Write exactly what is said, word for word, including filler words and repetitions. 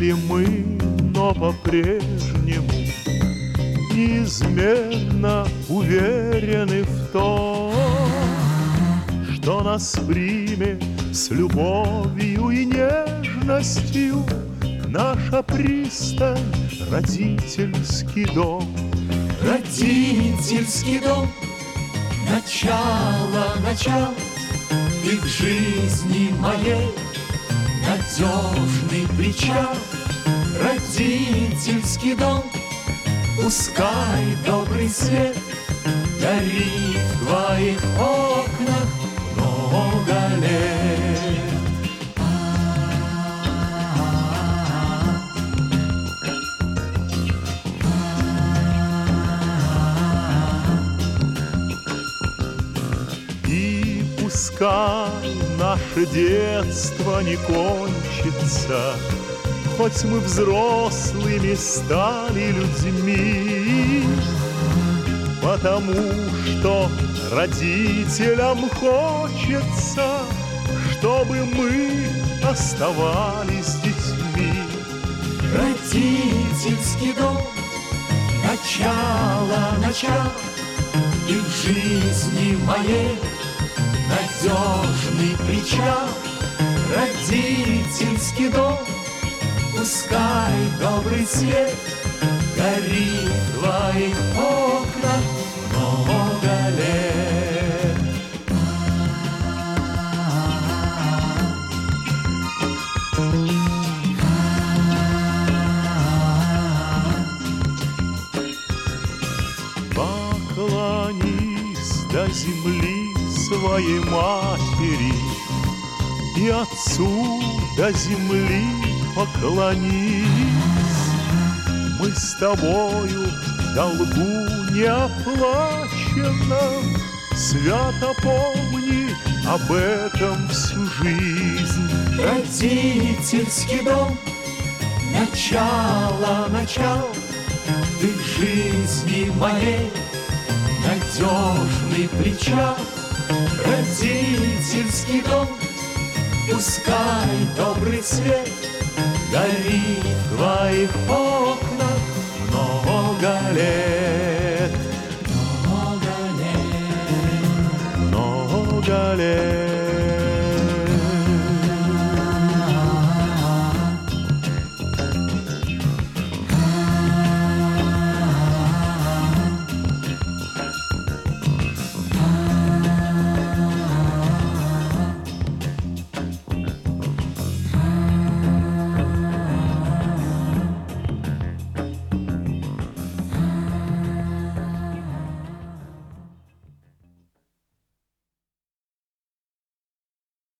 ли мы, но по-прежнему неизменно уверены в том, что нас примет с любовью и нежностью наша пристань, родительский дом. Родительский дом, начало, начало, ты в жизни моей надежный причал. Родительский дом, пускай добрый свет горит в твоих окнах много лет. И пускай наше детство не кончится, хоть мы взрослыми стали людьми, потому что родителям хочется, чтобы мы оставались детьми. Родительский дом, начало, начало, и в жизни моей надежный причал. Родительский дом, пускай добрый свет горит в твоих окнах много лет. Поклонись до земли своей матери, и отцу до земли поклонись. Мы с тобою в долгу неоплаченном, свято помни об этом всю жизнь. Родительский дом, начало, начало, ты в жизни моей надежный причал. Родительский дом, пускай добрый свет горит в твоих окнах много лет. Много лет.